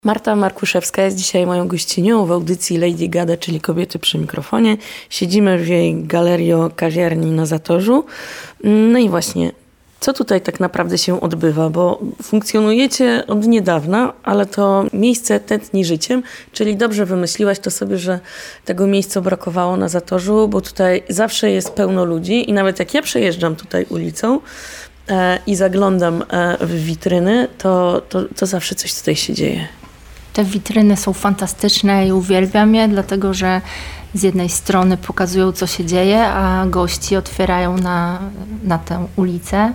Marta Markuszewska jest dzisiaj moją gościnią w audycji Lady Gada, czyli Kobiety przy mikrofonie. Siedzimy w jej galerio-kawiarni na Zatorzu. No i właśnie, co tutaj tak naprawdę się odbywa? Bo funkcjonujecie od niedawna, ale to miejsce tętni życiem, czyli dobrze wymyśliłaś to sobie, że tego miejsca brakowało na Zatorzu, bo tutaj zawsze jest pełno ludzi i nawet jak ja przejeżdżam tutaj ulicą i zaglądam w witryny, to zawsze coś tutaj się dzieje. Te witryny są fantastyczne i uwielbiam je, dlatego że z jednej strony pokazują, co się dzieje, a gości otwierają na tę ulicę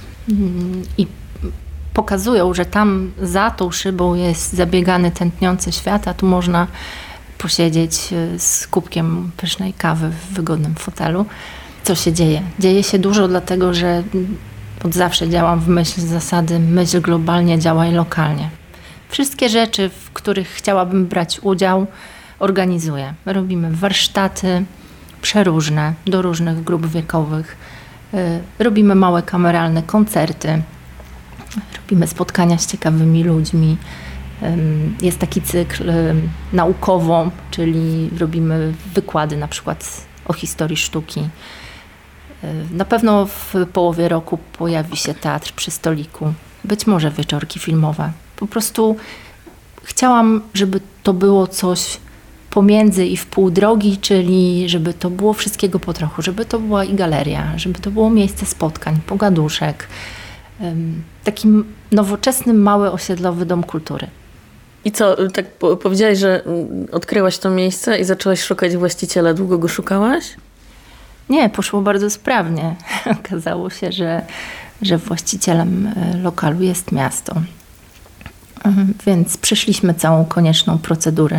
i pokazują, że tam za tą szybą jest zabiegany, tętniący świat, a tu można posiedzieć z kubkiem pysznej kawy w wygodnym fotelu. Co się dzieje? Dzieje się dużo, dlatego że od zawsze działam w myśl zasady myśl globalnie, działaj lokalnie. Wszystkie rzeczy, w których chciałabym brać udział, organizuję. Robimy warsztaty przeróżne, do różnych grup wiekowych. Robimy małe kameralne koncerty. Robimy spotkania z ciekawymi ludźmi. Jest taki cykl naukowo, czyli robimy wykłady na przykład o historii sztuki. Na pewno w połowie roku pojawi się teatr przy stoliku. Być może wieczorki filmowe. Po prostu chciałam, żeby to było coś pomiędzy i w pół drogi, czyli żeby to było wszystkiego po trochu, żeby to była i galeria, żeby to było miejsce spotkań, pogaduszek. Taki nowoczesny, mały osiedlowy dom kultury. I co, tak powiedziałaś, że odkryłaś to miejsce i zaczęłaś szukać właściciela. Długo go szukałaś? Nie, poszło bardzo sprawnie. Okazało się, że właścicielem lokalu jest miasto. Więc przeszliśmy całą konieczną procedurę,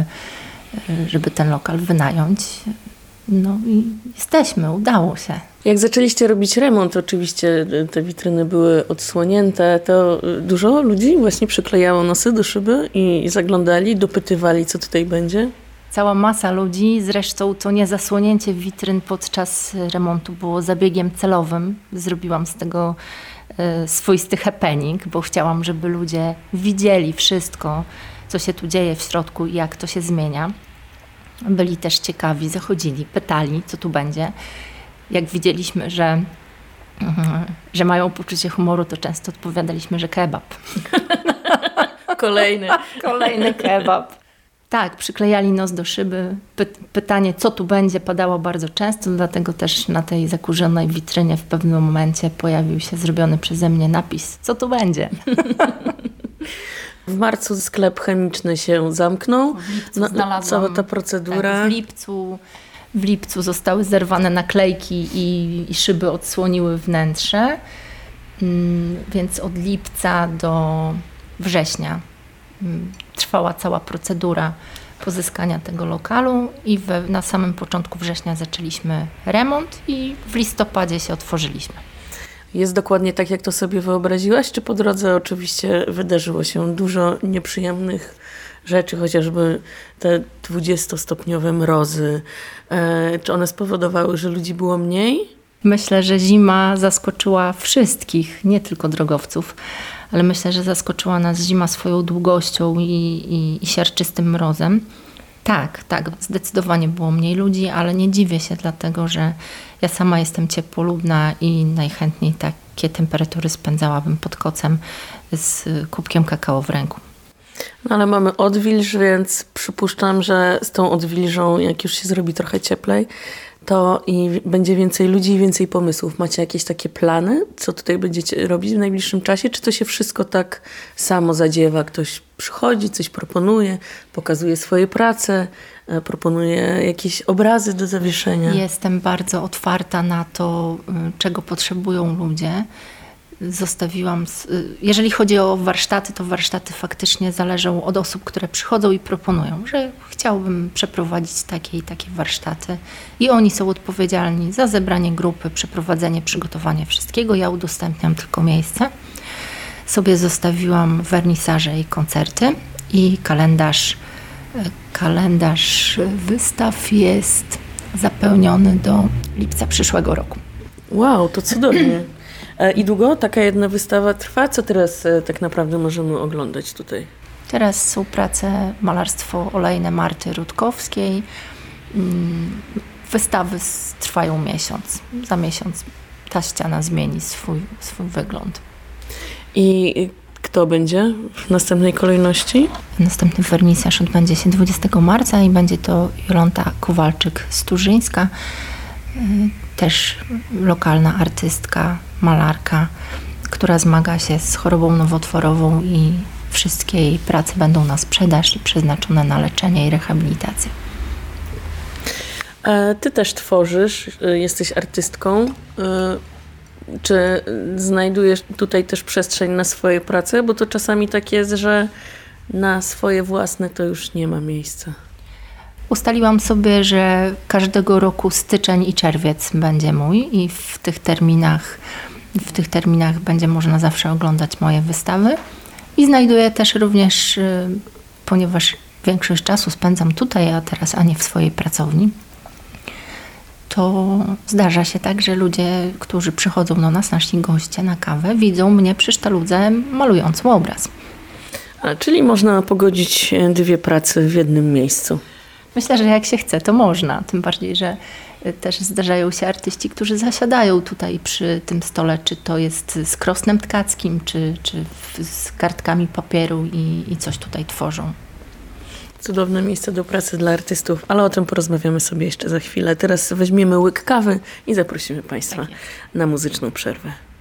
żeby ten lokal wynająć. No i jesteśmy, udało się. Jak zaczęliście robić remont, oczywiście te witryny były odsłonięte, to dużo ludzi właśnie przyklejało nosy do szyby i zaglądali, dopytywali, co tutaj będzie? Cała masa ludzi, zresztą to nie zasłonięcie witryn podczas remontu było zabiegiem celowym. Zrobiłam z tego swoisty happening, bo chciałam, żeby ludzie widzieli wszystko, co się tu dzieje w środku i jak to się zmienia. Byli też ciekawi, zachodzili, pytali, co tu będzie. Jak widzieliśmy, że mają poczucie humoru, to często odpowiadaliśmy, że kebab. Kolejny kebab. Tak, przyklejali nos do szyby. Pytanie, co tu będzie, padało bardzo często, dlatego też na tej zakurzonej witrynie w pewnym momencie pojawił się zrobiony przeze mnie napis, co tu będzie. W marcu sklep chemiczny się zamknął. W lipcu znalazłam, cała ta procedura. Tak, w lipcu zostały zerwane naklejki i szyby odsłoniły wnętrze, więc od lipca do września trwała cała procedura pozyskania tego lokalu i na samym początku września zaczęliśmy remont i w listopadzie się otworzyliśmy. Jest dokładnie tak, jak to sobie wyobraziłaś, czy po drodze oczywiście wydarzyło się dużo nieprzyjemnych rzeczy, chociażby te 20-stopniowe mrozy? Czy one spowodowały, że ludzi było mniej? Myślę, że zima zaskoczyła wszystkich, nie tylko drogowców, ale myślę, że zaskoczyła nas zima swoją długością i siarczystym mrozem. Tak, zdecydowanie było mniej ludzi, ale nie dziwię się, dlatego że ja sama jestem ciepłolubna i najchętniej takie temperatury spędzałabym pod kocem z kubkiem kakao w ręku. No ale mamy odwilż, więc przypuszczam, że z tą odwilżą, jak już się zrobi trochę cieplej, to i będzie więcej ludzi i więcej pomysłów. Macie jakieś takie plany, co tutaj będziecie robić w najbliższym czasie? Czy to się wszystko tak samo zadziewa? Ktoś przychodzi, coś proponuje, pokazuje swoje prace, proponuje jakieś obrazy do zawieszenia? Jestem bardzo otwarta na to, czego potrzebują ludzie. Jeżeli chodzi o warsztaty, to warsztaty faktycznie zależą od osób, które przychodzą i proponują, że chciałbym przeprowadzić takie i takie warsztaty i oni są odpowiedzialni za zebranie grupy, przeprowadzenie, przygotowanie wszystkiego. Ja udostępniam tylko miejsce. Sobie zostawiłam wernisaże i koncerty i kalendarz wystaw jest zapełniony do lipca przyszłego roku. Wow, to cudownie. I długo taka jedna wystawa trwa? Co teraz tak naprawdę możemy oglądać tutaj? Teraz są prace malarstwo olejne Marty Rutkowskiej. Wystawy trwają miesiąc. Za miesiąc ta ściana zmieni swój wygląd. I kto będzie w następnej kolejności? Następny wernisaż odbędzie się 20 marca i będzie to Jolanta Kowalczyk-Sturzyńska, też lokalna artystka, malarka, która zmaga się z chorobą nowotworową i wszystkie jej prace będą na sprzedaż i przeznaczone na leczenie i rehabilitację. Ty też tworzysz, jesteś artystką. Czy znajdujesz tutaj też przestrzeń na swoje prace? Bo to czasami tak jest, że na swoje własne to już nie ma miejsca. Ustaliłam sobie, że każdego roku styczeń i czerwiec będzie mój i w tych terminach będzie można zawsze oglądać moje wystawy. I znajduję też również, ponieważ większość czasu spędzam tutaj, a teraz nie w swojej pracowni, to zdarza się tak, że ludzie, którzy przychodzą do nas, nasi goście na kawę, widzą mnie przy sztaludze malującą obraz. Czyli można pogodzić dwie prace w jednym miejscu. Myślę, że jak się chce, to można. Tym bardziej, że też zdarzają się artyści, którzy zasiadają tutaj przy tym stole, czy to jest z krosnem tkackim, czy z kartkami papieru i coś tutaj tworzą. Cudowne miejsce do pracy dla artystów, ale o tym porozmawiamy sobie jeszcze za chwilę. Teraz weźmiemy łyk kawy i zaprosimy Państwa na muzyczną przerwę.